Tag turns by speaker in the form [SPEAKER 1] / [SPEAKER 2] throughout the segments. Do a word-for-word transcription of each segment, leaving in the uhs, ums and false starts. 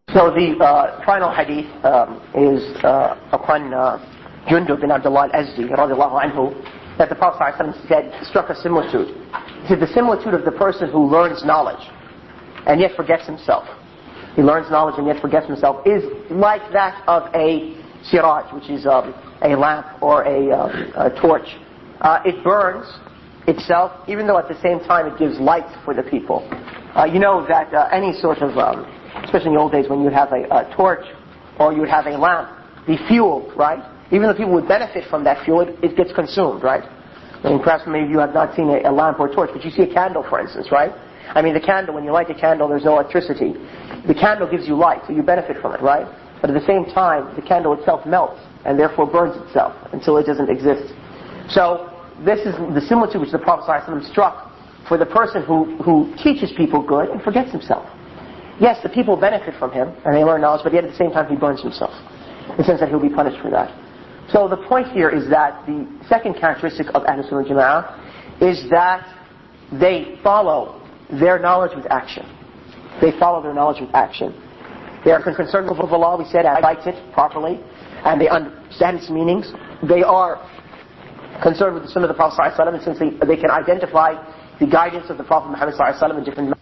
[SPEAKER 1] So the uh, final hadith um, is uh, upon uh, Jundub bin Abdullah al-Azdi radiallahu anhu, that the Prophet ﷺ said, struck a similitude. He said the similitude of the person who learns knowledge and yet forgets himself. He learns knowledge and yet forgets himself is like that of a siraj, which is um, a lamp or a, uh, a torch. Uh, it burns itself, even though at the same time it gives light for the people. Uh, you know that uh, any sort of, um, especially in the old days when you'd have a, a torch or you'd have a lamp, the fuel, right? Even though people would benefit from that fuel, it, it gets consumed, right? I mean, perhaps maybe you have not seen a, a lamp or a torch, but you see a candle, for instance, right? I mean, the candle, when you light a candle, there's no electricity. The candle gives you light, so you benefit from it, right? But at the same time, the candle itself melts, and therefore burns itself until it doesn't exist. So, this is the similitude which the Prophet ﷺ struck for the person who, who teaches people good and forgets himself. Yes, the people benefit from him, and they learn knowledge, but yet at the same time he burns himself, in the sense that he'll be punished for that. So the point here is that the second characteristic of Ahlus Sunnah wal Jama'ah is that they follow their knowledge with action. They follow their knowledge with action. They are concerned with the law, we said, and write it properly, and they understand its meanings. They are concerned with the Sunnah of the Prophet ﷺ, and since they, they can identify the guidance of the Prophet Muhammad ﷺ in different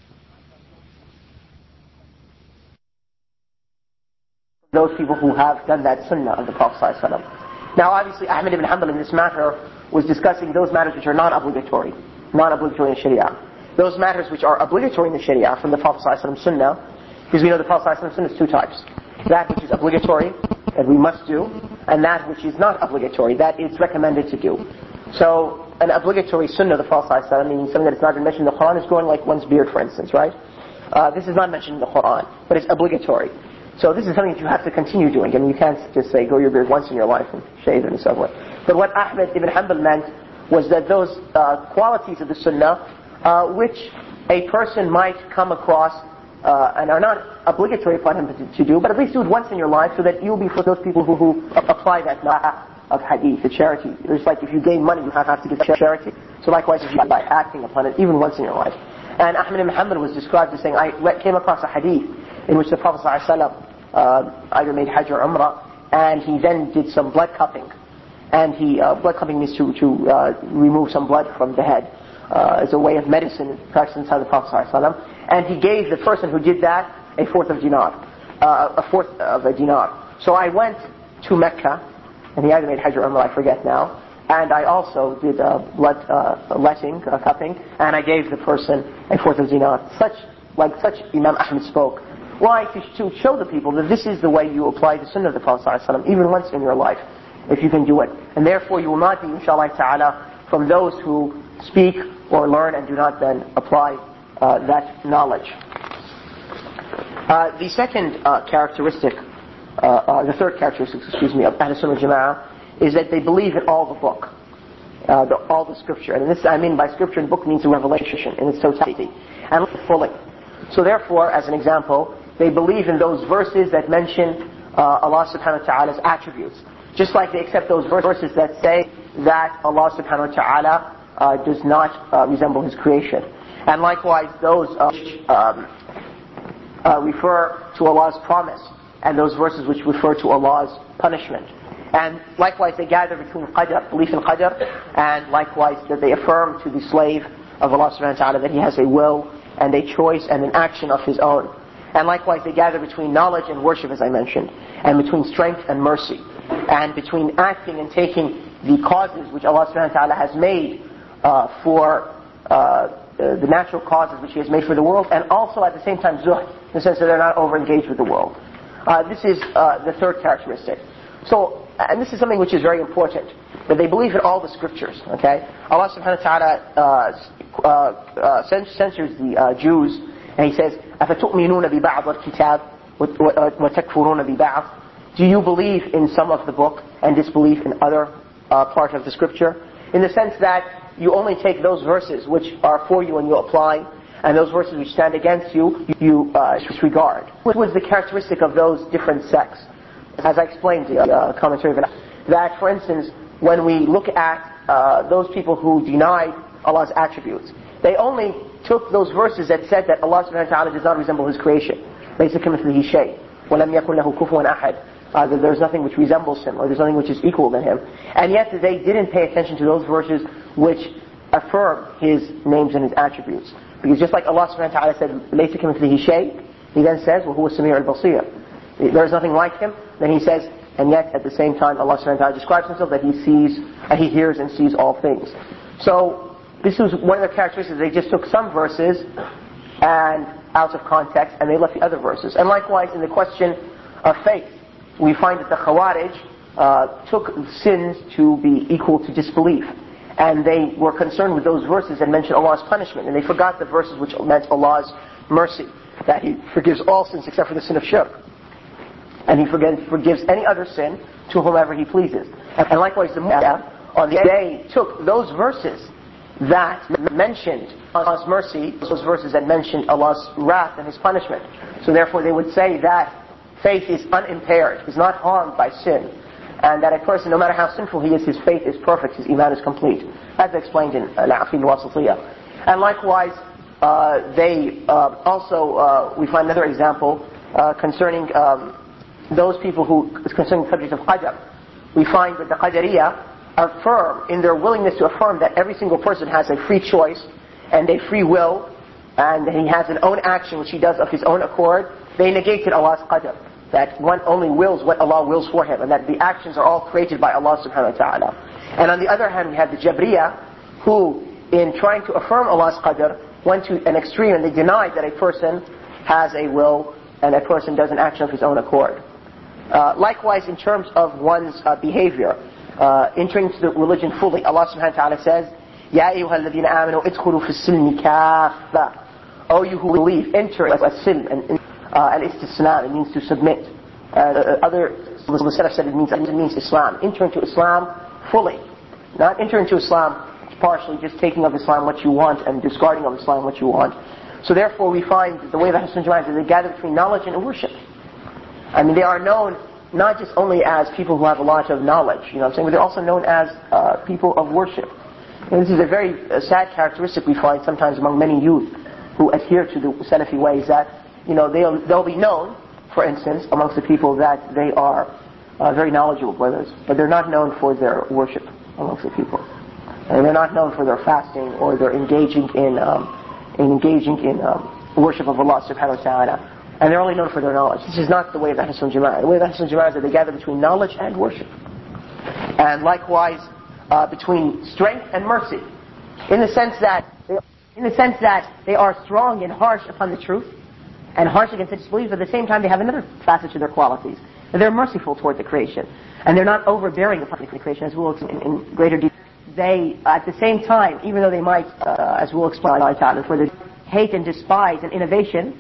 [SPEAKER 1] those people who have done that Sunnah of the Prophet ﷺ. Now obviously Ahmad ibn Hanbal in this matter was discussing those matters which are non-obligatory, non-obligatory in Sharia. Those matters which are obligatory in the Sharia from the Prophet ﷺ Sunnah, because we know the Prophet ﷺ Sunnah is two types. That which is obligatory, that we must do, and that which is not obligatory, that it's recommended to do. So, an obligatory sunnah of the Prophet ﷺ, meaning something that is not been mentioned in the Quran, is growing like one's beard, for instance, right? Uh, this is not mentioned in the Quran, but it's obligatory. So this is something that you have to continue doing. I mean, you can't just say, grow your beard once in your life and shave it and so forth. But what Ahmad ibn Hanbal meant was that those uh, qualities of the sunnah, uh, which a person might come across Uh, and are not obligatory upon him to, to do, but at least do it once in your life so that you'll be for those people who, who apply that na'ah of hadith, the charity. It's like if you gain money, you have, have to give charity. So likewise, if you by acting upon it, even once in your life. And Ahmad ibn Hanbal was described as saying, I came across a hadith in which the Prophet ﷺ uh, either made Hajj or Umrah, and he then did some blood cupping. And he, uh, blood cupping means to, to uh, remove some blood from the head uh, as a way of medicine practiced inside the Prophet ﷺ. And he gave the person who did that a fourth of dinar, uh, a fourth of a dinar. So I went to Mecca, and he either made Hajj or Umrah, I forget now, and I also did uh, blood uh, letting, uh, cupping, and I gave the person a fourth of dinar. Such, like such Imam Ahmad spoke. Why? To, to show the people that this is the way you apply the Sunnah of the Prophet ﷺ, even once in your life, if you can do it. And therefore you will not be, inshallah ta'ala, from those who speak or learn and do not then apply Uh, that knowledge. Uh, the second uh, characteristic, uh, uh, the third characteristic, excuse me, of Ahlus Sunnah wal Jama'ah is that they believe in all the book, uh, the, all the scripture. And this I mean by scripture and book means the revelation in its totality and fully. So therefore, as an example, they believe in those verses that mention uh, Allah subhanahu wa ta'ala's attributes. Just like they accept those verses that say that Allah subhanahu wa ta'ala uh, does not uh, resemble His creation. And likewise, those uh, which um, uh, refer to Allah's promise, and those verses which refer to Allah's punishment. And likewise, they gather between qadr, belief in qadr, and likewise that they affirm to the slave of Allah subhanahu wa ta'ala that he has a will, and a choice, and an action of his own. And likewise, they gather between knowledge and worship, as I mentioned, and between strength and mercy, and between acting and taking the causes which Allah subhanahu wa ta'ala has made uh, for uh, Uh, the natural causes which He has made for the world, and also at the same time zuhd, in the sense that they're not over-engaged with the world. Uh, this is uh, the third characteristic. So, and this is something which is very important, that they believe in all the scriptures, okay? Allah subhanahu wa ta'ala uh, uh, uh, censors the uh, Jews, and He says, أَفَتُؤْمِنُونَ بِبَعْضِ الْكِتَابِ وَتَكْفُرُونَ بِبَعْضِ. Do you believe in some of the book and disbelieve in other uh, part of the scripture? In the sense that you only take those verses which are for you and you apply, and those verses which stand against you, you uh, disregard. What was the characteristic of those different sects? As I explained in the uh, commentary, that for instance, when we look at uh, those people who denied Allah's attributes, they only took those verses that said that Allah subhanahu wa ta'ala does not resemble His creation. لَيْسَ كَمِثْلِهِ شَيْءٌ وَلَمْ يَكُنْ لَهُ كُفُوًا أَحَدٌ, uh, that there's nothing which resembles Him, or there's nothing which is equal than Him. And yet they didn't pay attention to those verses which affirm His names and His attributes. Because just like Allah subhanahu wa ta'ala said, لَيْسَ كَمِثْلِهِ شَيْءٌ, He then says, وَهُوَ السَّمِيعُ الْبَصِيرُ. There is nothing like Him. Then He says, and yet at the same time Allah subhanahu wa ta'ala describes Himself that He sees, and He hears and sees all things. So this was one of the characteristics. They just took some verses and out of context, and they left the other verses. And likewise, in the question of faith, we find that the Khawarij uh, took sins to be equal to disbelief. And they were concerned with those verses that mentioned Allah's punishment. And they forgot the verses which meant Allah's mercy, that He forgives all sins except for the sin of shirk. And He forgives any other sin to whomever He pleases. And likewise, the Mu'tazila, on the day, took those verses that mentioned Allah's mercy, those verses that mentioned Allah's wrath and His punishment. So therefore they would say that faith is unimpaired, is not harmed by sin, and that a person, no matter how sinful he is, his faith is perfect, his iman is complete, as explained in Al-Aqid al-Wasitiyah. And likewise, uh, they uh, also, uh, we find another example uh, concerning um, those people who, concerning the subject of Qadr. We find that the Qadariyah affirm, in their willingness to affirm that every single person has a free choice and a free will, and he has an own action which he does of his own accord. They negated Allah's qadr, that one only wills what Allah wills for him, and that the actions are all created by Allah subhanahu wa ta'ala. And on the other hand, we have the Jabriyah, who, in trying to affirm Allah's qadr, went to an extreme, and they denied that a person has a will and a person does an action of his own accord. Uh, likewise, in terms of one's uh, behavior, Uh, entering into the religion fully, Allah subhanahu wa ta'ala says, يَا أَيُّهَا الَّذِينَ آمَنُوا اِدْخُلُوا فِي السِّلْمِ كَافَّةً. O you who believe, enter as-silm, and uh, al-istislam, it means to submit. Uh, other the Salaf said it means, it means Islam. Enter into Islam fully. Not enter into Islam partially, just taking of Islam what you want and discarding of Islam what you want. So therefore we find that the way of Ahl Sunnah is that they gather between knowledge and worship. I mean, they are known not just only as people who have a lot of knowledge, you know what I'm saying, but they're also known as uh, people of worship. And this is a very uh, sad characteristic we find sometimes among many youth who adhere to the Salafi ways, that, you know, they'll, they'll be known, for instance, amongst the people that they are uh, very knowledgeable brothers, but they're not known for their worship amongst the people. And they're not known for their fasting or their engaging in, um, in engaging in um, worship of Allah subhanahu wa ta'ala. And they're only known for their knowledge. This is not the way of Ahl Sunnah Jama'ah. The way of Ahl Sunnah Jama'ah is that they gather between knowledge and worship. And likewise, uh, between strength and mercy. In the sense that, they, in the sense that they are strong and harsh upon the truth, and harsh against the disbelief, but at the same time they have another facet to their qualities. They're merciful toward the creation. And they're not overbearing upon the creation, as we'll explain in, in greater detail. They, at the same time, even though they might, uh, as we'll explain, for the hate and despise and innovation,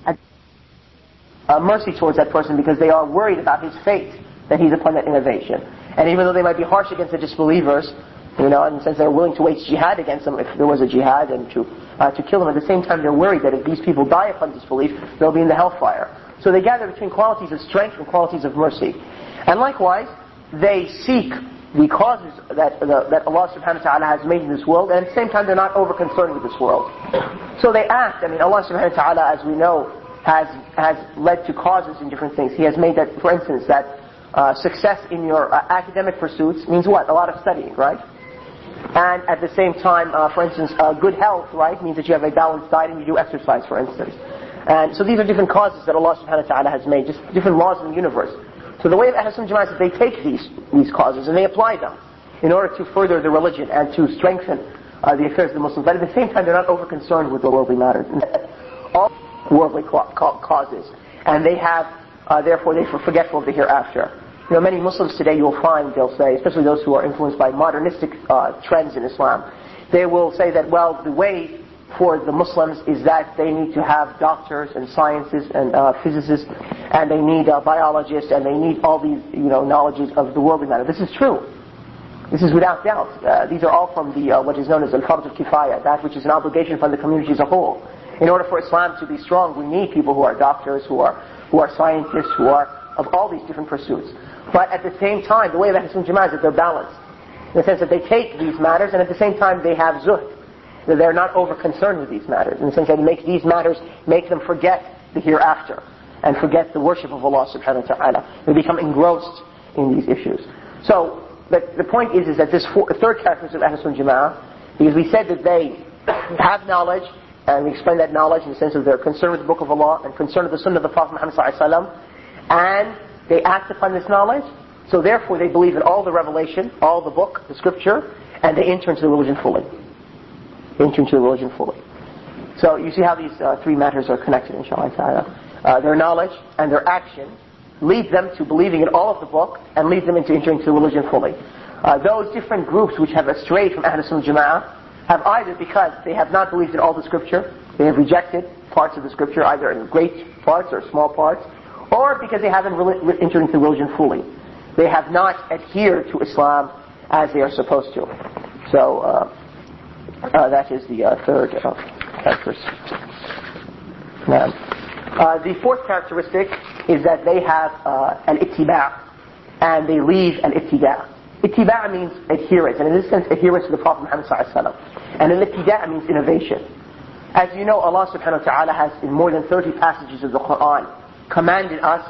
[SPEAKER 1] Uh, mercy towards that person, because they are worried about his fate, that he's upon that innovation. And even though they might be harsh against the disbelievers, you know, in the sense they're willing to wage jihad against them if there was a jihad, and to uh, to kill them, at the same time they're worried that if these people die upon disbelief, they'll be in the hellfire. So they gather between qualities of strength and qualities of mercy. And likewise, they seek the causes that the, that Allah subhanahu wa ta'ala has made in this world, and at the same time they're not over concerned with this world. So they act, I mean, Allah subhanahu wa ta'ala, as we know, has has led to causes in different things. He has made that, for instance, that uh, success in your uh, academic pursuits means what? A lot of studying, right? And at the same time, uh, for instance, uh, good health, right, means that you have a balanced diet and you do exercise, for instance. And so these are different causes that Allah subhanahu wa ta'ala has made, just different laws in the universe. So the way of Ahl Sunnah Jama'ah is that they take these these causes and they apply them in order to further the religion and to strengthen uh, the affairs of the Muslims. But at the same time, they're not over concerned with the worldly matters. All worldly causes, and they have, uh, therefore, they are forgetful of the hereafter. You know, many Muslims today, you'll find, they'll say, especially those who are influenced by modernistic uh, trends in Islam, they will say that, well, the way for the Muslims is that they need to have doctors and scientists and uh, physicists, and they need uh, biologists, and they need all these, you know, knowledges of the worldly matter. This is true. This is without doubt. Uh, these are all from the uh, what is known as al-Fard al-Kifaya, that which is an obligation upon the community as a whole. In order for Islam to be strong, we need people who are doctors, who are who are scientists, who are of all these different pursuits. But at the same time, the way of Ahl Sunnah Jama'ah is that they're balanced. In the sense that they take these matters, and at the same time they have zuhd. that they're not over concerned with these matters, in the sense that it makes these matters, make them forget the hereafter, and forget the worship of Allah subhanahu wa ta'ala. They become engrossed in these issues. So, the, the point is, is that this four, third characteristic of Ahl Sunnah Jama'ah, because we said that they have knowledge, and we explained that knowledge in the sense of they're concerned with the Book of Allah, and concerned with the Sunnah of the Prophet Muhammad sallallahu alaihi wasallam, and they act upon this knowledge, so therefore they believe in all the revelation, all the book, the scripture, and they enter into the religion fully. They enter into the religion fully. So you see how these uh, three matters are connected, inshallah ta'ala. Uh, their knowledge and their action lead them to believing in all of the book, and lead them into entering into the religion fully. Uh, those different groups which have strayed from Ahl Sunnah Jama'ah have either because they have not believed in all the scripture, they have rejected parts of the scripture, either in great parts or small parts, or because they haven't really entered into religion fully. They have not adhered to Islam as they are supposed to. So uh, uh, that is the uh, third uh, characteristic. Now, uh, the fourth characteristic is that they have uh, an ittiba', and they leave an ibtida'. Ittiba' means adherence, and in this sense adherence to the Prophet Muhammad sallallahu alaihi wasallam. And an ibtida' means innovation. As you know, Allah subhanahu wa ta'ala has, in more than thirty passages of the Quran, commanded us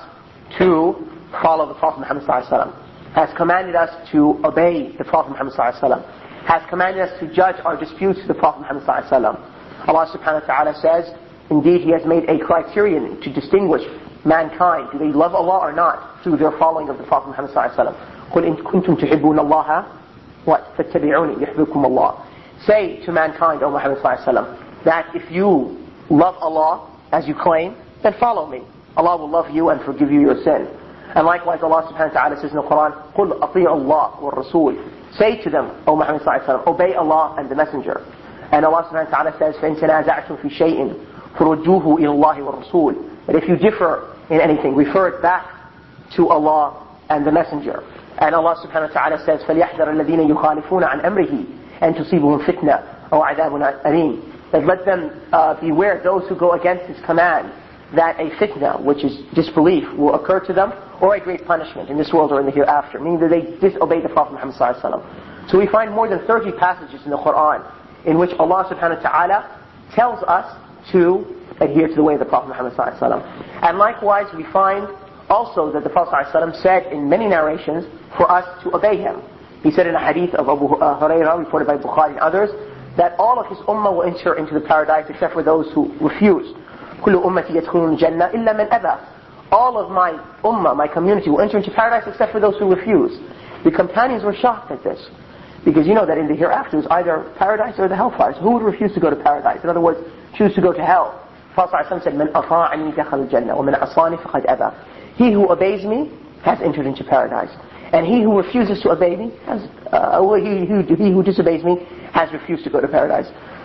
[SPEAKER 1] to follow the Prophet Muhammad sallallahu alaihi wasallam, has commanded us to obey the Prophet Muhammad sallallahu alaihi wasallam, has commanded us to judge our disputes to the Prophet Muhammad sallallahu alaihi wasallam. Allah subhanahu wa ta'ala says, indeed He has made a criterion to distinguish mankind, do they love Allah or not, through their following of the Prophet Muhammad sallallahu alaihi wasallam. قُلْ إِن كُنْتُمْ تُحِبُّونَ اللَّهَ what? فَاتَّبِعُونِي يُحْبِبْكُمُ اللَّهُ. Say to mankind, O Muhammad sallallahu alaihi wasallam, that if you love Allah as you claim, then follow me. Allah will love you and forgive you your sin. And likewise Allah subhanahu wa ta'ala says in the Quran, قُلْ أَطِيعُوا اللَّهَ وَالرَّسُولِ. Say to them, O Muhammad sallallahu alaihi wasallam, obey Allah and the Messenger. And Allah subhanahu wa ta'ala says, فَإِن تَنَازَعْتُمْ فِي شَيْءٍ فَرُدُّوهُ إِلَى اللَّهِ وَالرَّسُولِ. That if you differ in anything, refer it back to Allah and the Messenger. And Allah subhanahu wa ta'ala says, فَلْيَحْذَرَ الَّذِينَ يُخَالِفُونَ عَنْ أَمْرِهِ أَن تُصِيبُهُمْ فِتْنَةٌ أَوْ عَذَابٌ أَلِيمٌ. That let them uh, beware those who go against His command, that a fitna, which is disbelief, will occur to them, or a great punishment in this world or in the hereafter, meaning that they disobey the Prophet Muhammad sallallahu alaihi wasallam. So we find more than thirty passages in the Quran in which Allah subhanahu wa ta'ala tells us to adhere to the way of the Prophet Muhammad sallallahu alaihi wasallam. And likewise we find also that the Prophet sallallahu alaihi wasallam said in many narrations for us to obey him. He said in a hadith of Abu Hurairah, reported by Bukhari and others, that all of his ummah will enter into the paradise except for those who refuse. كُلُّ أُمَّتِي يَدْخُلُونَ الْجَنَّةَ إِلَّا مَنْ أَبَى. All of my ummah, my community, will enter into paradise except for those who refuse. The companions were shocked at this, because you know that in the hereafter is either paradise or the hellfire. So who would refuse to go to paradise? In other words, choose to go to hell. Prophet ﷺ said, مَنْ أَطَاعَنِي دَخَلَ الْجَنَّةَ وَمَنْ عَصَانِي فَقَدْ أَبَى. He who obeys me has entered into paradise, and he who refuses to obey me has, uh, well, he, who, he who disobeys me has refused to go to paradise.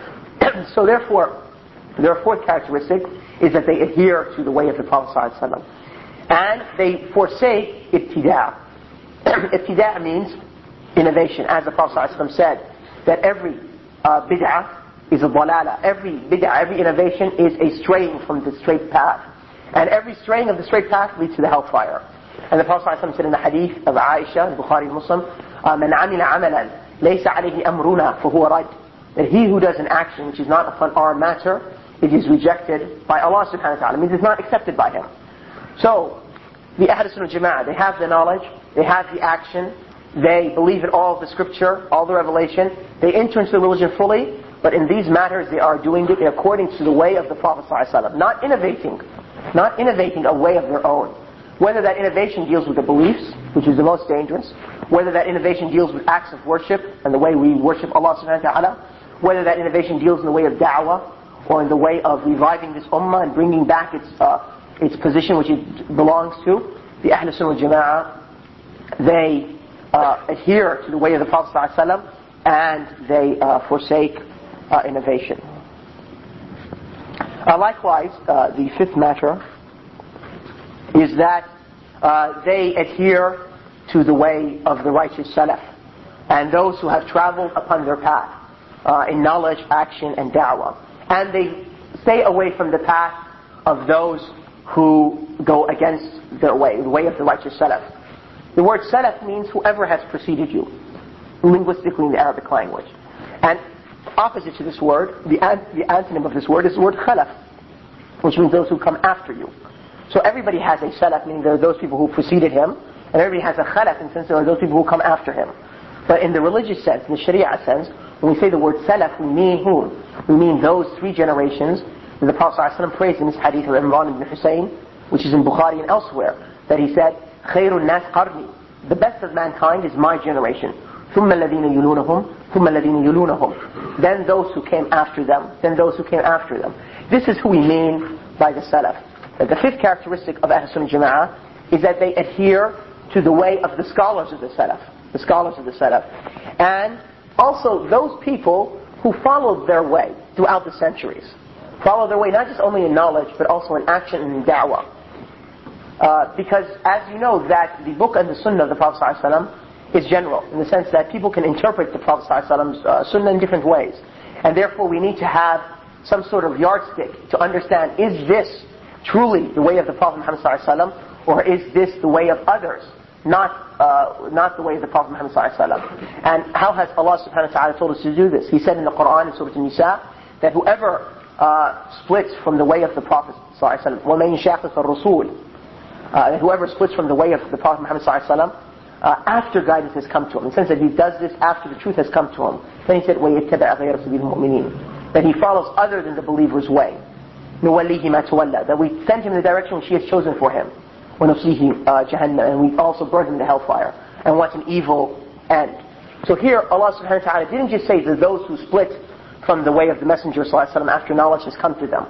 [SPEAKER 1] So therefore, their fourth characteristic is that they adhere to the way of the Prophet ﷺ, and they forsake ibtida'. Ibtida' means innovation, as the Prophet ﷺ said, that every uh, bid'ah is a dalala. Every bid'ah, every innovation is a straying from the straight path. And every straying of the straight path leads to the hellfire. And the Prophet ﷺ said in the hadith of Aisha, Bukhari and Muslim, مَنْ عَمِلَ عَمَلًا لَيْسَ عَلَيْهِ أَمْرُنَا فَهُوَ رَدٌّ. That he who does an action which is not upon our matter, it is rejected by Allah subhanahu wa ta'ala. It means it's not accepted by Him. So, the Ahl Sunnah Jama'ah, they have the knowledge, they have the action, they believe in all of the scripture, all the revelation, they enter into the religion fully, but in these matters they are doing it according to the way of the Prophet ﷺ, not innovating, not innovating a way of their own. Whether that innovation deals with the beliefs, which is the most dangerous, whether that innovation deals with acts of worship and the way we worship Allah subhanahu wa ta'ala, whether that innovation deals in the way of da'wah, or in the way of reviving this ummah and bringing back its uh, its position which it belongs to, the Ahl Sunnah Jama'ah, they uh, adhere to the way of the Prophet ﷺ, and they uh, forsake uh, innovation. Uh, likewise, uh, the fifth matter is that uh, they adhere to the way of the righteous Salaf, and those who have traveled upon their path uh, in knowledge, action, and da'wah. And they stay away from the path of those who go against their way, the way of the righteous Salaf. The word Salaf means whoever has preceded you, linguistically in the Arabic language. And opposite to this word, the, an- the antonym of this word is the word khalaf, which means those who come after you. So everybody has a salaf, meaning there are those people who preceded him, and everybody has a khalaf, in the sense there are those people who come after him. But in the religious sense, in the Sharia sense, when we say the word salaf, we mean whom? We mean those three generations that the Prophet ﷺ praised in this hadith of Imran ibn Hussein, which is in Bukhari and elsewhere, that he said, خَيْرُ النَّاسِ قَرْنِي, the best of mankind is my generation. ثُمَّ الَّذِينَ يُلُونَهُمْ ثُمَّ الَّذِينَ يُلُونَهُمْ Then those who came after them, then those who came after them. This is who we mean by the salaf. That the fifth characteristic of Ahl Sunnah Jama'ah is that they adhere to the way of the scholars of the salaf. The scholars of the salaf. And also those people who followed their way throughout the centuries. Follow their way not just only in knowledge, but also in action and in da'wah. Uh, because as you know that the book and the sunnah of the Prophet ﷺ is general, in the sense that people can interpret the Prophet ﷺ's uh, sunnah in different ways. And therefore we need to have some sort of yardstick to understand, is this truly the way of the Prophet Muhammad ﷺ, or is this the way of others, not uh, not the way of the Prophet Muhammad ﷺ? And how has Allah subhanahu wa ta'ala told us to do this? He said in the Quran in Surah An-Nisa that whoever uh, splits from the way of the Prophet ﷺ, وَمَنْ يُشَاقِقِ الرَّسُولِ Uh, whoever splits from the way of the Prophet Muhammad ﷺ, uh, after guidance has come to him, in the sense that he does this after the truth has come to him. Then he said, وَيَتَّبِعَ غَيْرَ سَبِيلِ الْمُؤْمِنِينَ that he follows other than the believer's way. نُوَلِّهِ مَا تَوَلَّى that we send him in the direction which he has chosen for him. وَنُصْلِهِ جَهَنَّمَ and we also burn him to hellfire. And what's an evil end. So here Allah subhanahu wa ta'ala didn't just say that those who split from the way of the Messenger sallallahu alaihi wasallam after knowledge has come to them,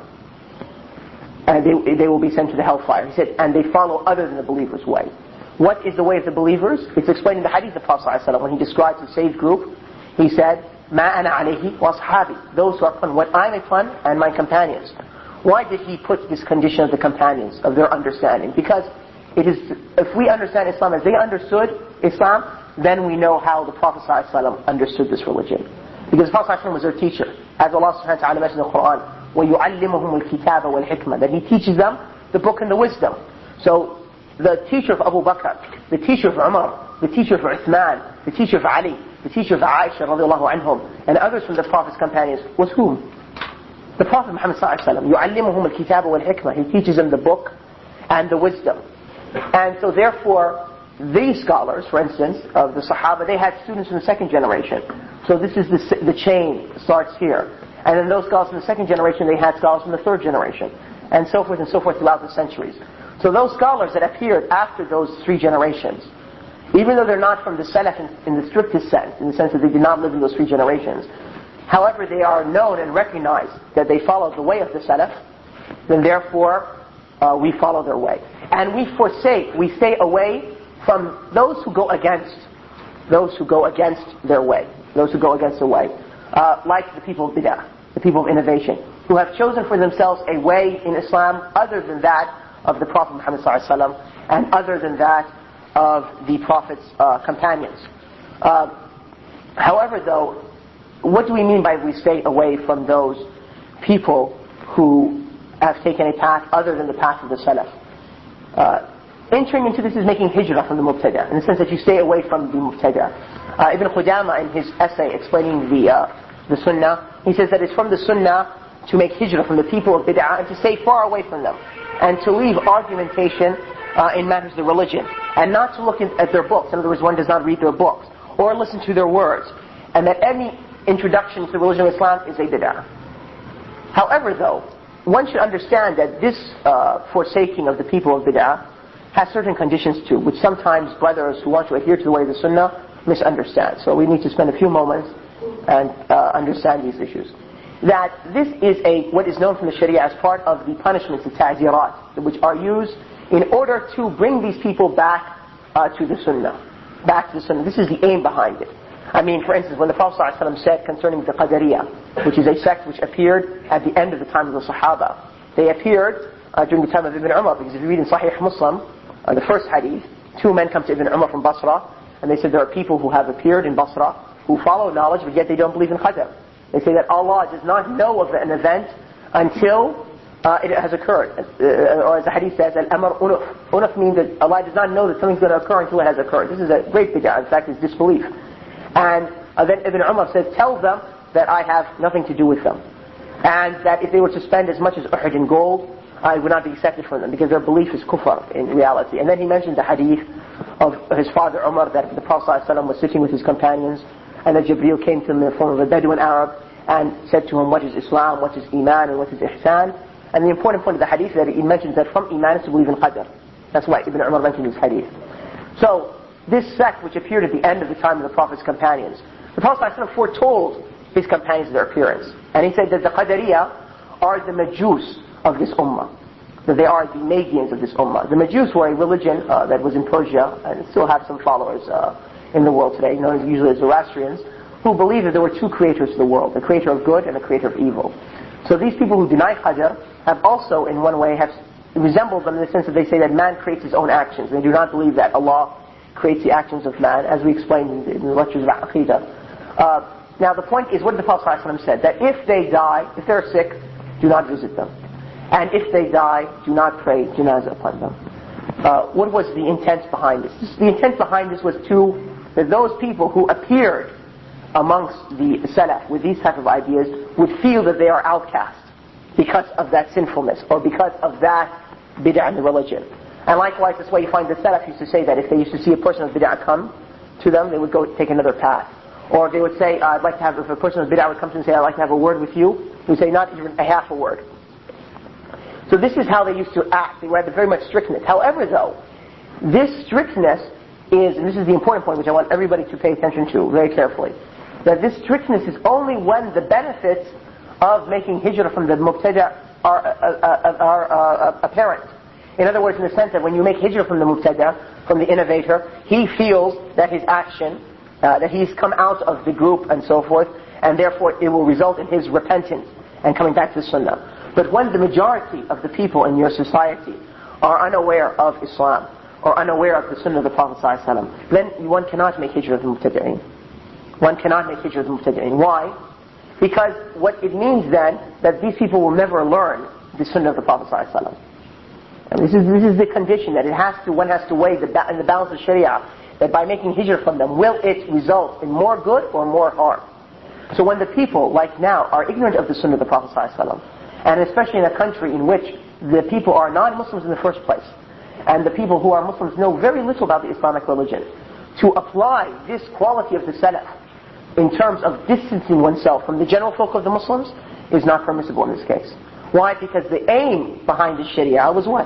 [SPEAKER 1] and they, they will be sent to the hellfire. He said, and they follow other than the believer's way. What is the way of the believers? It's explained in the hadith of the Prophet ﷺ when he describes the saved group. He said, مَا أَنَا عَلَيْهِ وَأَصْحَابِي those who are upon what I'm upon and my companions. Why did he put this condition of the companions, of their understanding? Because it is, if we understand Islam as they understood Islam, then we know how the Prophet ﷺ understood this religion. Because the Prophet ﷺ was their teacher. As Allah subhanahu wa ta'ala mentioned in the Quran, وَيُعَلِّمُهُمُ الْكِتَابَ وَالْحِكْمَةِ that he teaches them the book and the wisdom. So the teacher of Abu Bakr, the teacher of Umar, the teacher of Uthman, the teacher of Ali, the teacher of Aisha radiallahu anhum, and others from the Prophet's companions was whom? The Prophet Muhammad sallallahu alaihi wasallam. يُعَلِّمُهُمُ الْكِتَابَ وَالْحِكْمَةِ he teaches them the book and the wisdom. And so therefore these scholars, for instance, of the Sahaba, they had students in the second generation. So this is the, the chain starts here. And then those scholars in the second generation, they had scholars in the third generation. And so forth and so forth throughout the centuries. So those scholars that appeared after those three generations, even though they're not from the Salaf in, in the strictest sense, in the sense that they did not live in those three generations, however they are known and recognized that they followed the way of the Salaf, then therefore uh, we follow their way. And we forsake, we stay away from those who go against, those who go against their way, those who go against their way. Uh, like the people of bid'ah, the people of innovation, who have chosen for themselves a way in Islam other than that of the Prophet Muhammad sallallahu alaihi wasallam and other than that of the Prophet's uh, companions. Uh, however, though, what do we mean by we stay away from those people who have taken a path other than the path of the Salaf? Uh, entering into this is making hijrah from the Mubtada, in the sense that you stay away from the Mubtada. Uh, Ibn Qudama in his essay explaining the uh, the Sunnah, he says that it's from the Sunnah to make hijrah from the people of bid'ah and to stay far away from them, and to leave argumentation uh, in matters of religion, and not to look in, at their books. In other words, one does not read their books or listen to their words, and that any introduction to the religion of Islam is a bid'ah. However, though, one should understand that this uh, forsaking of the people of bid'ah has certain conditions too, which sometimes brothers who want to adhere to the way of the Sunnah misunderstand. So we need to spend a few moments and uh, understand these issues. That this is a what is known from the Sharia as part of the punishments, the ta'zirat, which are used in order to bring these people back uh, to the Sunnah. Back to the Sunnah. This is the aim behind it. I mean, for instance, when the Prophet ﷺ said concerning the Qadariyah, which is a sect which appeared at the end of the time of the Sahaba. They appeared uh, during the time of Ibn Umar, because if you read in Sahih Muslim, uh, the first hadith, two men come to Ibn Umar from Basra, and they said there are people who have appeared in Basra who follow knowledge, but yet they don't believe in Qadar. They say that Allah does not know of an event until uh, it has occurred. Uh, or as the hadith says, Al-Amr Unuf. Unuf means that Allah does not know that something's going to occur until it has occurred. This is a great bid'ah. In fact, it's disbelief. And uh, then Ibn Umar says, tell them that I have nothing to do with them. And that if they were to spend as much as Uhud in gold, I would not be accepted from them, because their belief is kufr in reality. And then he mentioned the hadith of his father Umar, that the Prophet ﷺ was sitting with his companions, and that Jibreel came to him in the form of a Bedouin Arab, and said to him, what is Islam, what is Iman, and what is Ihsan. And the important point of the hadith is that he mentions that from Iman is to believe in Qadr. That's why Ibn Umar mentioned this hadith. So, this sect which appeared at the end of the time of the Prophet's companions, the Prophet ﷺ foretold his companions their appearance. And he said that the Qadariyah are the Majus of this ummah. That they are the Magians of this ummah. The Majus were a religion uh, that was in Persia, and still have some followers uh, in the world today, known as usually as Zoroastrians, who believed that there were two creators to the world, the creator of good and the creator of evil. So these people who deny Qadr have also, in one way, have resembled them in the sense that they say that man creates his own actions. They do not believe that Allah creates the actions of man, as we explained in the, in the lectures about Aqidah. Uh, now the point is, what did the Prophet ﷺ said? That if they die, if they're sick, do not visit them. And if they die, do not pray janazah upon them. Uh, what was the intent behind this? this? The intent behind this was to, that those people who appeared amongst the Salaf with these type of ideas would feel that they are outcast because of that sinfulness, or because of that bid'ah in the religion. And likewise, that's why you find the Salaf used to say that if they used to see a person of bid'ah come to them, they would go take another path. Or they would say, uh, I'd like to have, if a person of bid'ah would come to them and say, I'd like to have a word with you, he would say, not even a half a word. So this is how they used to act. They had very much strictness. However though, this strictness is, and this is the important point which I want everybody to pay attention to very carefully, that this strictness is only when the benefits of making hijrah from the mubtada are, uh, uh, are uh, apparent. In other words, in the sense that when you make hijrah from the mubtada, from the innovator, he feels that his action, uh, that he's come out of the group and so forth, and therefore it will result in his repentance and coming back to the sunnah. But when the majority of the people in your society are unaware of Islam, or unaware of the sunnah of the Prophet ﷺ, then one cannot make hijrah of the mubtadi'in. One cannot make hijrah of the mubtadi'in. Why? Because what it means then, that these people will never learn the sunnah of the Prophet ﷺ. And this is, this is the condition, that it has to, one has to weigh the, in the balance of Sharia, that by making hijrah from them, will it result in more good or more harm? So when the people, like now, are ignorant of the sunnah of the Prophet ﷺ, and especially in a country in which the people are non-Muslims in the first place, and the people who are Muslims know very little about the Islamic religion, to apply this quality of the Salaf in terms of distancing oneself from the general folk of the Muslims is not permissible in this case. Why? Because the aim behind the Sharia was what?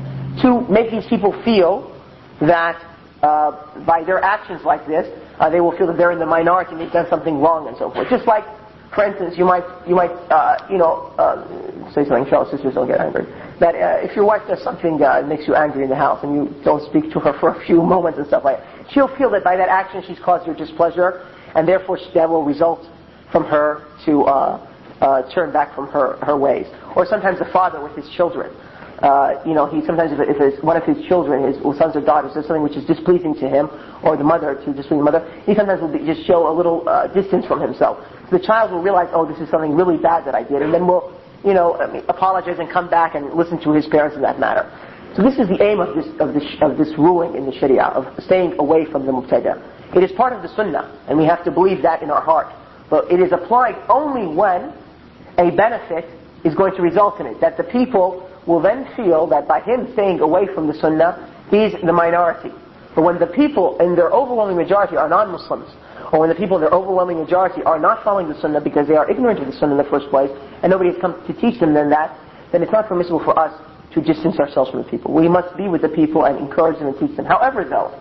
[SPEAKER 1] To make these people feel that uh, by their actions like this, uh, they will feel that they're in the minority and they've done something wrong and so forth. Just like, for instance, you might, you might, uh, you know, uh, say something, Charles, sisters don't get angry. That uh, if your wife does something uh, that makes you angry in the house and you don't speak to her for a few moments and stuff like that, she'll feel that by that action she's caused your displeasure, and therefore that will result from her to uh, uh, turn back from her, her ways. Or sometimes the father with his children. Uh, you know, he sometimes, if, if it's one of his children, his sons or daughters, does something which is displeasing to him, or the mother to displease the mother, he sometimes will be, just show a little uh, distance from himself. So the child will realize, oh, this is something really bad that I did, and then will, you know, I mean, apologize and come back and listen to his parents in that matter. So this is the aim of this of this of this ruling in the Sharia, of staying away from the mubtada. It is part of the Sunnah, and we have to believe that in our heart. But it is applied only when a benefit is going to result in it. That the people will then feel that by him staying away from the Sunnah, he's the minority. But when the people in their overwhelming majority are non-Muslims, or when the people in their overwhelming majority are not following the Sunnah because they are ignorant of the Sunnah in the first place, and nobody has come to teach them then that, then it's not permissible for us to distance ourselves from the people. We must be with the people and encourage them and teach them. However though,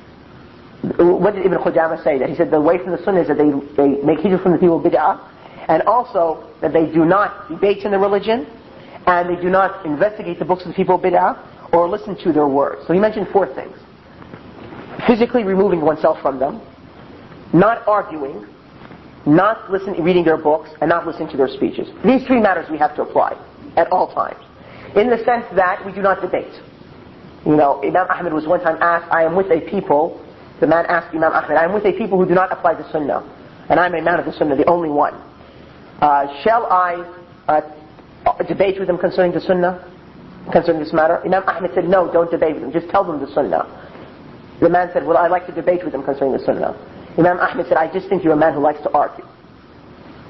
[SPEAKER 1] what did Ibn Qudamah say? That he said the way from the Sunnah is that they, they make hijrah from the people of bid'ah, and also that they do not debate in the religion, and they do not investigate the books of the people of bid'ah, or listen to their words. So he mentioned four things. Physically removing oneself from them, not arguing, not listening, reading their books, and not listening to their speeches. These three matters we have to apply at all times. In the sense that we do not debate. You know, Imam Ahmed was one time asked, I am with a people, the man asked Imam Ahmed, I am with a people who do not apply the Sunnah, and I am a man of the Sunnah, the only one. Uh, shall I uh, debate with them concerning the Sunnah, concerning this matter? Imam Ahmed said, no, don't debate with them, just tell them the Sunnah. The man said, well, I'd like to debate with them concerning the Sunnah. Imam Ahmed said, I just think you're a man who likes to argue.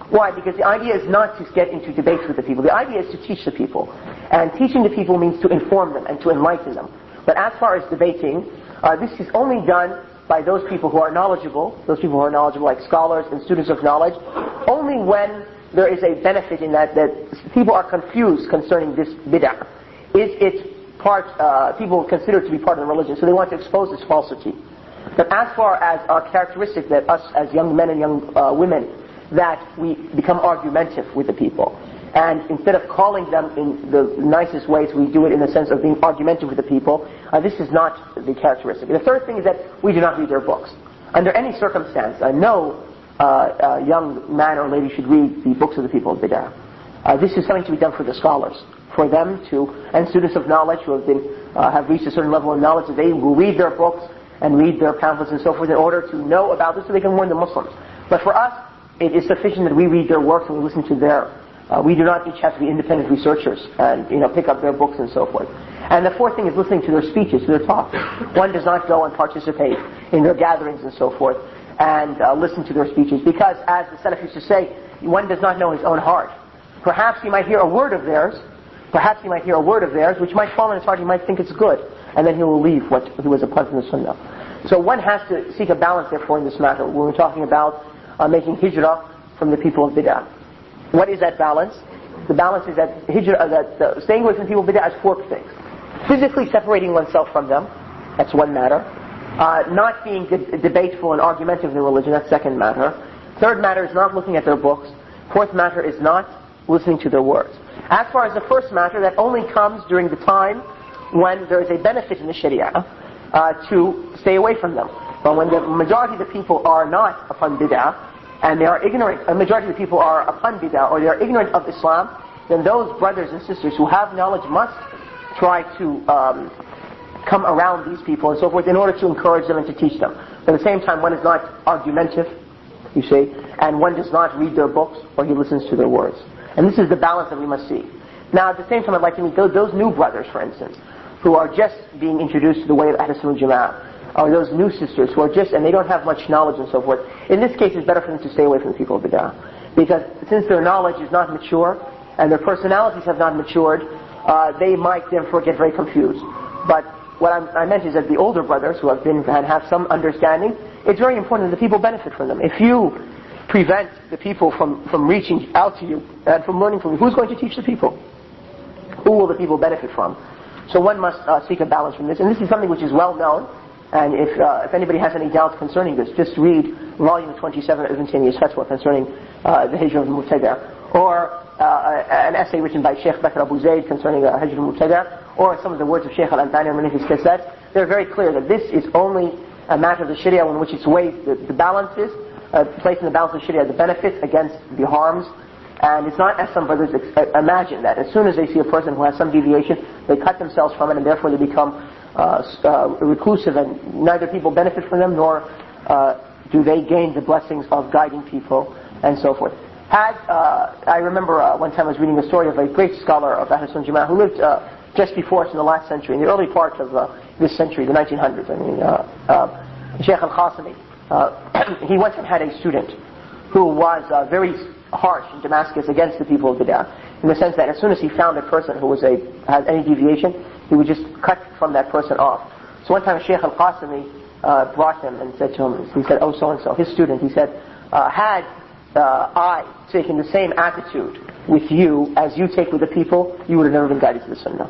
[SPEAKER 1] Why? Because the idea is not to get into debates with the people. The idea is to teach the people. And teaching the people means to inform them and to enlighten them. But as far as debating, uh, this is only done by those people who are knowledgeable, those people who are knowledgeable like scholars and students of knowledge, only when there is a benefit in that, that people are confused concerning this bid'ah. Is it part, uh, people consider it to be part of the religion, so they want to expose its falsity. But as far as our characteristic that us as young men and young uh, women, that we become argumentative with the people. And instead of calling them in the nicest ways, we do it in the sense of being argumentative with the people. Uh, this is not the characteristic. The third thing is that we do not read their books. Under any circumstance, uh, no uh, uh, young man or lady should read the books of the people of Bid'ah. Uh, this is something to be done for the scholars, for them to, and students of knowledge who have been, uh, have reached a certain level of knowledge, that they will read their books and read their pamphlets and so forth in order to know about this so they can warn the Muslims. But for us, it is sufficient that we read their works and we listen to their, uh, we do not each have to be independent researchers and, you know, pick up their books and so forth. And the fourth thing is listening to their speeches, to their talk. One does not go and participate in their gatherings and so forth and uh, listen to their speeches, because as the Salaf used to say, one does not know his own heart. Perhaps he might hear a word of theirs, perhaps he might hear a word of theirs which might fall in his heart, he might think it's good, and then he will leave what he was upon from the Sunnah. So one has to seek a balance therefore in this matter when we're talking about uh, making hijrah from the people of Bid'ah. What is that balance? The balance is that hijrah, uh, that uh, staying away from the people of Bid'ah is four things. Physically separating oneself from them, that's one matter. Uh, not being de- debateful and argumentative in the religion, that's second matter. Third matter is not looking at their books. Fourth matter is not listening to their words. As far as the first matter, that only comes during the time when there is a benefit in the Sharia uh, to stay away from them. But when the majority of the people are not upon bid'ah, and they are ignorant, a majority of the people are upon bid'ah, or they are ignorant of Islam, then those brothers and sisters who have knowledge must try to um, come around these people and so forth in order to encourage them and to teach them. But at the same time, one is not argumentative, you see, and one does not read their books or he listens to their words. And this is the balance that we must see. Now, at the same time, I'd like to meet those, those new brothers, for instance, who are just being introduced to the way of Ahl Sunnah Jama'ah, or those new sisters who are just, and they don't have much knowledge and so forth. In this case, it's better for them to stay away from the people of Bid'ah. Because since their knowledge is not mature, and their personalities have not matured, uh, they might therefore get very confused. But what I'm, I meant is that the older brothers who have been, and have some understanding, it's very important that the people benefit from them. If you prevent the people from, from reaching out to you and from learning from you, who's going to teach the people? Who will the people benefit from? So one must uh, seek a balance from this. And this is something which is well known. And if uh, if anybody has any doubts concerning this, just read volume twenty-seven of Ibn Taymiyyah's Fatwa concerning uh, the Hijr of al-Mubtada', or uh, an essay written by Sheikh Bakr Abu Zayd concerning uh, Hijr al-Mubtada', or some of the words of Sheikh al-Albani in his cassettes. They're very clear that this is only a matter of the Sharia in which it's weighed, the, the balances, uh, placing the balance of the Sharia, the benefits against the harms. And it's not as some brothers ex- imagine that. As soon as they see a person who has some deviation, they cut themselves from it, and therefore they become Uh, uh, reclusive, and neither people benefit from them nor uh, do they gain the blessings of guiding people and so forth. Had uh, I remember uh, one time I was reading a story of a great scholar of Ahl Sunnah Jama'ah who lived uh, just before us in the last century, in the early part of uh, this century, the nineteen hundreds. I mean, uh, uh, Sheikh Al-Qasimi. Uh, he once had a student who was uh, very harsh in Damascus against the people of Bid'ah, in the sense that as soon as he found a person who was a had any deviation, he would just cut from that person off. So one time Sheikh Al-Qasimi uh, brought him and said to him, he said, oh so-and-so, his student, he said, uh, had uh, I taken the same attitude with you as you take with the people, you would have never been guided to the Sunnah.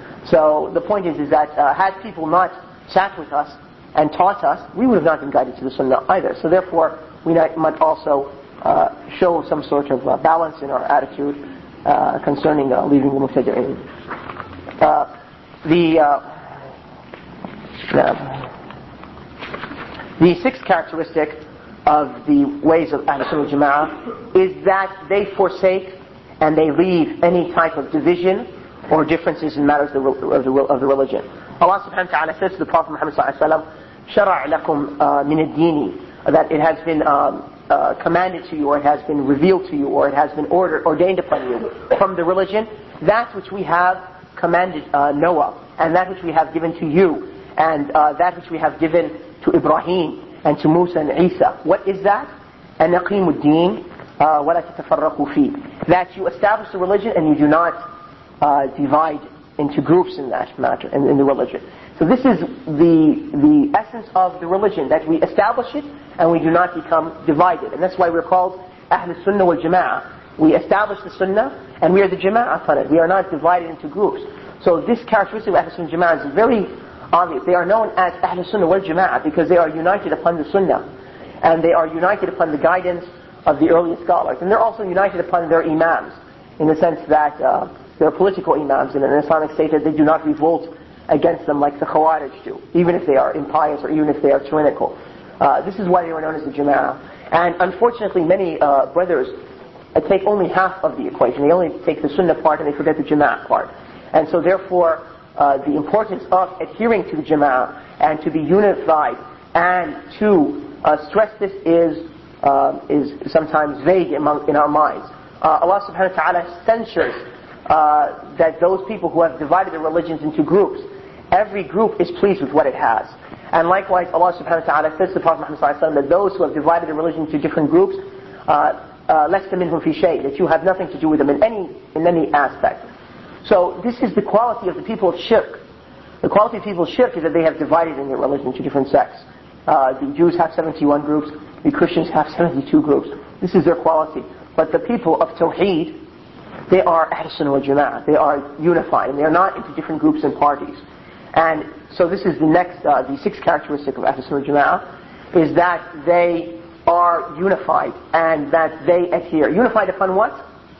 [SPEAKER 1] So the point is, is that uh, had people not sat with us and taught us, we would have not been guided to the Sunnah either. So therefore, we might also uh, show some sort of uh, balance in our attitude uh, concerning uh, leaving the Mubtadi'in. Uh, The uh, the sixth characteristic of the ways of Ahl Sunnah Jama'ah is that they forsake and they leave any type of division or differences in matters of the, of the, of the religion. Allah subhanahu wa ta'ala says to the Prophet Muhammad sallallahu alaihi wasallam, "Shara' lakum min ad-dini," that it has been um, uh, commanded to you, or it has been revealed to you, or it has been ordered, ordained upon you from the religion, that which we have commanded uh, Noah, and that which we have given to you, and uh, that which we have given to Ibrahim, and to Musa and Isa. What is that? أَنْ نَقِيمُ الدِّينِ uh, وَلَا تَتَفَرَّقُوا فِيهِ, that you establish the religion and you do not uh, divide into groups in that matter, in, in the religion. So this is the the essence of the religion, that we establish it and we do not become divided. And that's why we're called Ahl Sunnah wal Jama'ah. We establish the Sunnah and we are the Jama'ah upon it. We are not divided into groups. So this characteristic of Ahl Sunnah wal Jama'ah is very obvious. They are known as Ahl Sunnah wal Jama'ah because they are united upon the Sunnah. And they are united upon the guidance of the earliest scholars. And they're also united upon their Imams, in the sense that uh, they're political Imams in an Islamic state, that they do not revolt against them like the Khawarij do, even if they are impious or even if they are tyrannical. Uh, this is why they were known as the Jama'ah. And unfortunately, many uh, brothers uh, take only half of the equation. They only take the Sunnah part and they forget the Jama'ah part. And so therefore, uh, the importance of adhering to the Jama'ah and to be unified and to uh, stress this is uh, is sometimes vague among, in our minds. Uh, Allah subhanahu wa ta'ala censures uh, that those people who have divided their religions into groups, every group is pleased with what it has. And likewise, Allah subhanahu wa ta'ala says to the Prophet Muhammad sallallahu alaihi wasallam that those who have divided their religion into different groups, لَسْتَ مِنْهُمْ فِي شَيْءٍ, that you have nothing to do with them in any in any aspect. So this is the quality of the people of shirk. The quality of people of shirk is that they have divided in their religion into different sects. Uh, the Jews have seventy-one groups, the Christians have seventy-two groups. This is their quality. But the people of Tawheed, they are Ahl Sunnah wal Jama'ah. They are unified, and they are not into different groups and parties. And so this is the next, uh, the sixth characteristic of Ahl Sunnah wal Jama'ah, is that they are unified and that they adhere. Unified upon what?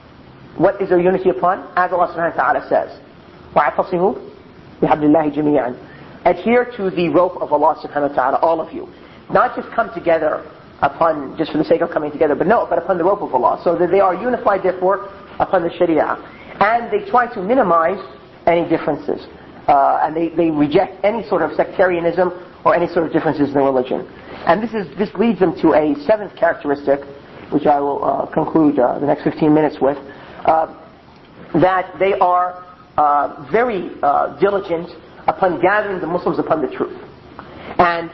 [SPEAKER 1] What is their unity upon? As Allah subhanahu wa ta'ala says, وَاعْتَصِمُوا بِحَبْلِ اللَّهِ جَمِيعًا. Adhere to the rope of Allah subhanahu wa ta'ala, all of you. Not just come together upon, just for the sake of coming together, but no, but upon the rope of Allah. So that they are unified, therefore, upon the Sharia. And they try to minimize any differences. Uh, and they, they reject any sort of sectarianism or any sort of differences in their religion. And this is this leads them to a seventh characteristic, which I will uh, conclude uh, the next fifteen minutes with, uh, that they are uh, very uh, diligent upon gathering the Muslims upon the truth and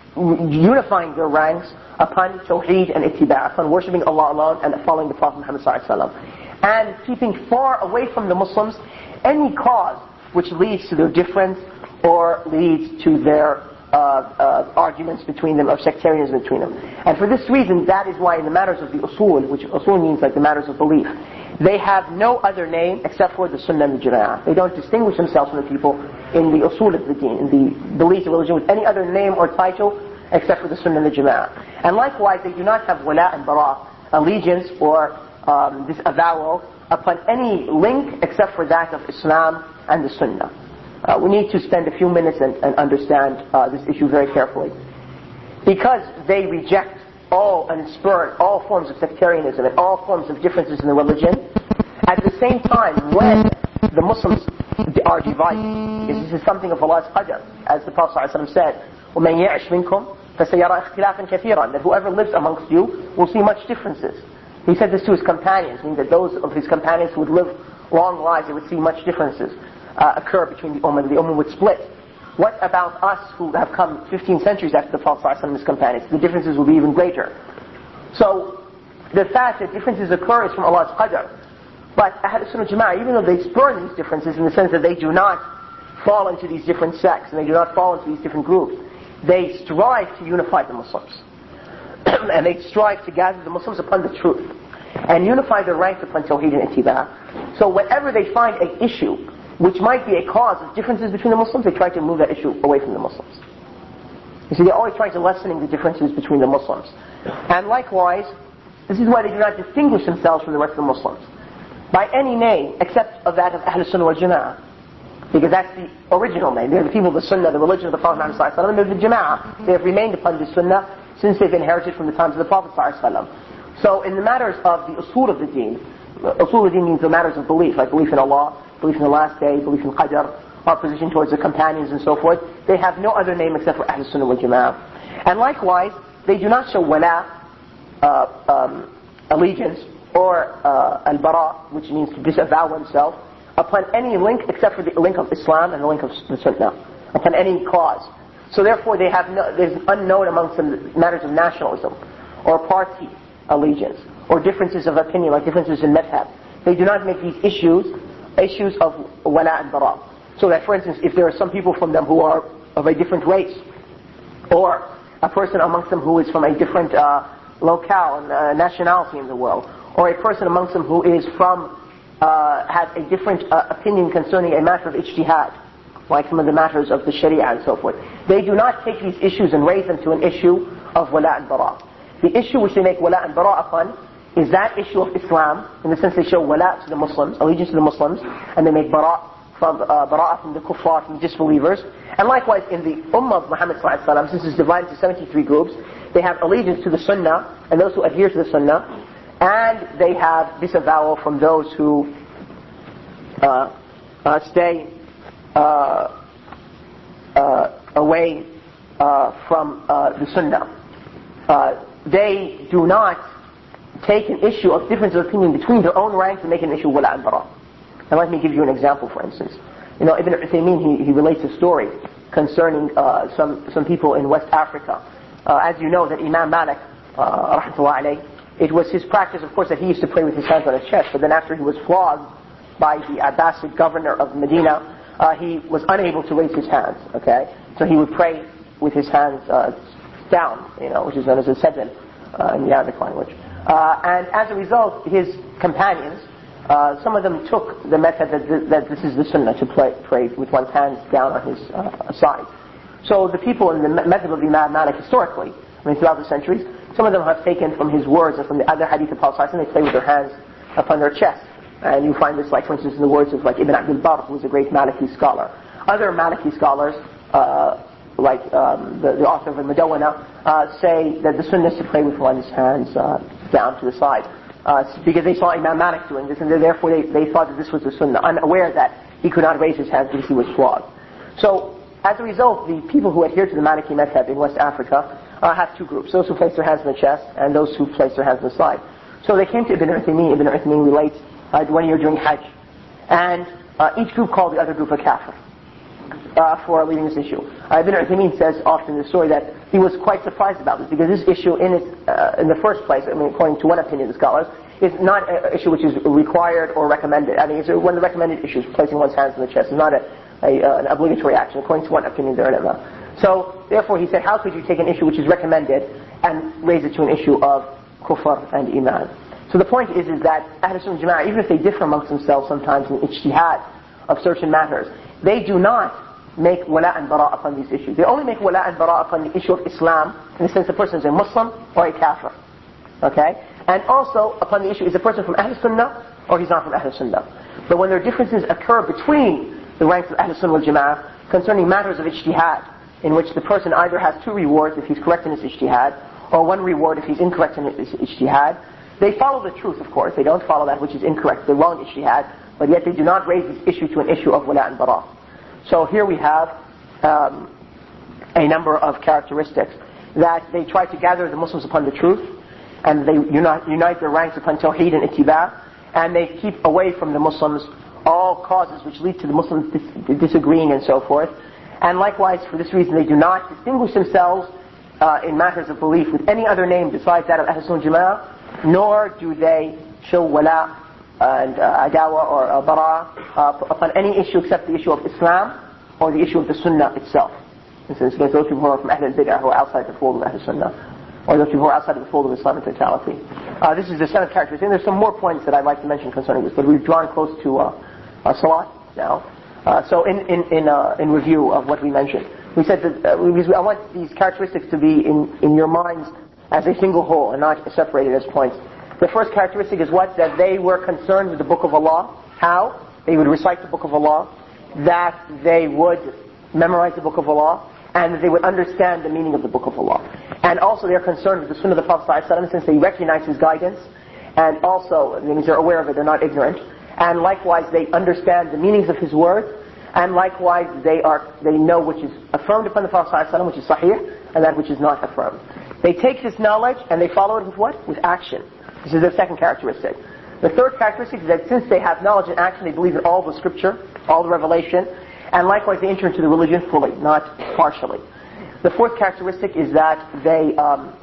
[SPEAKER 1] unifying their ranks upon Tawheed and Ittiba', upon worshipping Allah alone and following the Prophet Muhammad sallallahu alaihi wasallam, and keeping far away from the Muslims any cause which leads to their difference or leads to their uh, uh, arguments between them or sectarianism between them. And for this reason, that is why in the matters of the usul, which usul means like the matters of belief, they have no other name except for the Sunnah and the Jama'ah. They don't distinguish themselves from the people in the usul of the deen, in the beliefs of religion, with any other name or title except for the Sunnah and the Jama'ah. And likewise, they do not have wala and bara, allegiance or um, this avowal upon any link except for that of Islam and the Sunnah. Uh, we need to spend a few minutes and, and understand uh, this issue very carefully. Because they reject all and spurn all forms of sectarianism and all forms of differences in the religion, at the same time when the Muslims are divided, because this is something of Allah's qadr, as the Prophet ﷺ said, وَمَنْ يَعْشْ مِنْكُمْ فَسَيَرَى اخْتِلَافًا كَثِيرًا, that whoever lives amongst you will see much differences. He said this to his companions, meaning that those of his companions who would live long lives, they would see much differences uh, occur between the Ummah, and the Ummah would split. What about us who have come fifteen centuries after the Prophet ﷺ and his companions? The differences will be even greater. So, the fact that differences occur is from Allah's qadr. But Ahl Sunnah Jama'ah, even though they spurn these differences in the sense that they do not fall into these different sects, and they do not fall into these different groups, they strive to unify the Muslims. And they strive to gather the Muslims upon the truth and unify their ranks upon Tawheed and Ittiba'. So whenever they find an issue which might be a cause of differences between the Muslims, they try to move that issue away from the Muslims. You see, they're always trying to lessening the differences between the Muslims. And likewise, this is why they do not distinguish themselves from the rest of the Muslims by any name except of that of Ahl Sunnah wal Jama'ah. Because that's the original name. They're the people of the Sunnah, the religion of the Prophet Muhammad sallallahu alaihi wasallam. They're the Jama'ah. They have remained upon the Sunnah since they've inherited from the times of the Prophet sallallahu alaihi wasallam. So in the matters of the usul of the deen, usul of the deen means the matters of belief, like belief in Allah, belief in the last day, belief in Qadr, our position towards the companions and so forth. They have no other name except for Ahl Sunnah wal Jama'ah. And likewise, they do not show wala, uh, um, allegiance, or uh, al-bara, which means to disavow oneself, upon any link except for the link of Islam and the link of the Sunnah, upon any cause. So therefore they have no, there's unknown amongst them matters of nationalism, or party, allegiance, or differences of opinion, like differences in madhab. They do not make these issues issues of wala and bara. So that, for instance, if there are some people from them who are of a different race, or a person amongst them who is from a different uh, locale and uh, nationality in the world, or a person amongst them who is from uh, has a different uh, opinion concerning a matter of ijtihad, like some of the matters of the sharia and so forth. They do not take these issues and raise them to an issue of wala and bara. The issue which they make wala and bara upon is that issue of Islam, in the sense they show wala to the Muslims, allegiance to the Muslims, and they make bara from uh, bara from the kuffar, from the disbelievers. And likewise in the ummah of Muhammad sallallahu alaihi wasallam, since it's divided into seventy-three groups, they have allegiance to the sunnah and those who adhere to the sunnah, and they have disavowal from those who uh, uh, stay uh, uh, away uh, from uh, the sunnah. Uh, they do not take an issue of difference of opinion between their own ranks and make an issue of wala and bara. And let me give you an example, for instance. You know, Ibn Uthaymeen, he, he relates a story concerning uh, some, some people in West Africa. Uh, as you know, that Imam Malik, uh, rahmatullahi alayh, it was his practice, of course, that he used to pray with his hands on his chest, but then after he was flogged by the Abbasid governor of Medina, uh, he was unable to raise his hands, okay? So he would pray with his hands uh, down, you know, which is known as a sajdan uh, in the Arabic language. Uh, and as a result, his companions, uh, some of them took the method that, th- that this is the sunnah, to play, pray with one's hands down on his uh, side. So the people in the method of Imam Malik historically, I mean throughout the centuries, some of them have taken from his words and from the other hadith of Prophet, and they play with their hands upon their chest. And you find this, like for instance, in the words of like Ibn Abdul Barr, who was a great Maliki scholar. Other Maliki scholars, uh, like um, the, the author of Al-Mudawwana, uh, say that the sunnah is to pray with one's hands uh, down to the side. Uh, because they saw Imam Malik doing this, and therefore they, they thought that this was the sunnah, unaware that he could not raise his hands because he was flogged. So, as a result, the people who adhere to the Maliki madhab in West Africa uh, have two groups. Those who place their hands on the chest, and those who place their hands on the side. So they came to Ibn Uthaymeen. Ibn Uthaymeen relates uh, one year during Hajj. And uh, each group called the other group a kafir. Uh, for leading this issue. Uh, Ibn Uthaymeen says often in the story that he was quite surprised about this, because this issue in its, uh, in the first place, I mean according to one opinion of the scholars, is not an issue which is required or recommended. I mean it's one of the recommended issues, placing one's hands on the chest. It's not a, a, uh, an obligatory action, according to one opinion there. So therefore he said, how could you take an issue which is recommended and raise it to an issue of kufr and iman? So the point is, is that Ahl Sunnah Jama'ah, even if they differ amongst themselves sometimes in ijtihad of certain matters, they do not make wala and bara upon these issues. They only make wala and bara upon the issue of Islam, in the sense the person is a Muslim or a kafir. Okay? And also upon the issue, is the person from Ahl Sunnah or he's not from Ahl Sunnah. But when there are differences occur between the ranks of Ahl Sunnah wal Jama'ah concerning matters of ijtihad, in which the person either has two rewards if he's correct in his ijtihad, or one reward if he's incorrect in his ijtihad, they follow the truth, of course. They don't follow that which is incorrect, the wrong ijtihad, but yet they do not raise this issue to an issue of wala and bara. So here we have um, a number of characteristics that they try to gather the Muslims upon the truth, and they unite, unite their ranks upon tawheed and ittiba, and they keep away from the Muslims all causes which lead to the Muslims dis- disagreeing and so forth. And likewise, for this reason, they do not distinguish themselves uh, in matters of belief with any other name besides that of Ahl Sunnah Jama'ah, nor do they show wala and uh, adawa or uh, bara uh, upon any issue except the issue of Islam or the issue of the Sunnah itself. For instance, there's those people who are from Ahl al-Bid'ah who are outside the fold of Ahl Sunnah, or those people who are outside of the fold of Islam in totality. Uh, this is the seventh characteristic. And there's some more points that I'd like to mention concerning this, but we've drawn close to uh, uh, Salat now. Uh, so in in in, uh, in review of what we mentioned, we said that uh, we, I want these characteristics to be in, in your minds as a single whole and not separated as points. The first characteristic is what? That they were concerned with the Book of Allah. How? They would recite the Book of Allah. That they would memorize the Book of Allah. And that they would understand the meaning of the Book of Allah. And also they are concerned with the Sunnah of the Prophet ﷺ, since they recognize his guidance. And also, that means they're aware of it, they're not ignorant. And likewise they understand the meanings of his words. And likewise they are they know which is affirmed upon the Prophet ﷺ, which is sahih, and that which is not affirmed. They take this knowledge and they follow it with what? With action. This is their second characteristic. The third characteristic is that since they have knowledge and action, they believe in all the scripture, all the revelation, and likewise they enter into the religion fully, not partially. The fourth characteristic is that they um,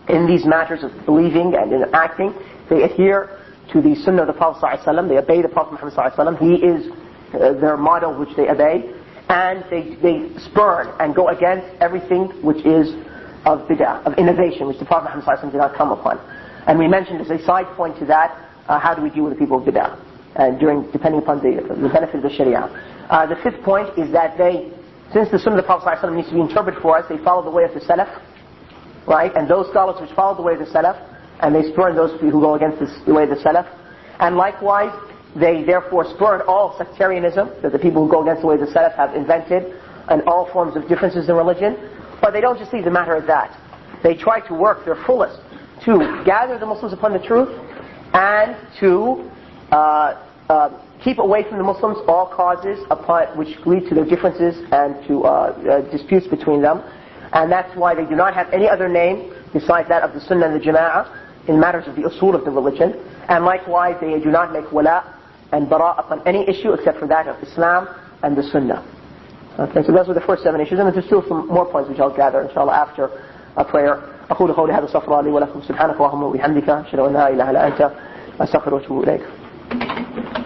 [SPEAKER 1] in these matters of believing and in acting, they adhere to the sunnah of the Prophet ﷺ, they obey the Prophet Muhammad ﷺ, he is uh, their model which they obey, and they, they spurn and go against everything which is of bid'ah, of innovation, which the Prophet Muhammad ﷺ did not come upon. And we mentioned as a side point to that, uh, how do we deal with the people of bid'ah, uh, during, depending upon the, the benefit of the Sharia. Uh, the fifth point is that they, since the sunnah of the Prophet ﷺ needs to be interpreted for us, they follow the way of the Salaf, right? And those scholars which follow the way of the Salaf, and they spurn those who go against this, the way of the Salaf. And likewise, they therefore spurn all sectarianism that the people who go against the way of the Salaf have invented, and all forms of differences in religion. But they don't just leave the matter at that. They try to work their fullest to gather the Muslims upon the truth, and to uh, uh, keep away from the Muslims all causes upon, which lead to their differences and to uh, uh, disputes between them. And that's why they do not have any other name besides that of the Sunnah and the Jama'ah in matters of the usul of the religion. And likewise, they do not make wala and bara upon any issue except for that of Islam and the Sunnah. Okay, so those were the first seven issues, and there's still some more points which I'll gather, inshallah, after a prayer. أقول قولي هذا استغفر الله لي ولكم سبحانك اللهم وبحمدك أشهد أن لا إله إلا أنت أستغفرك وأتوب إليك.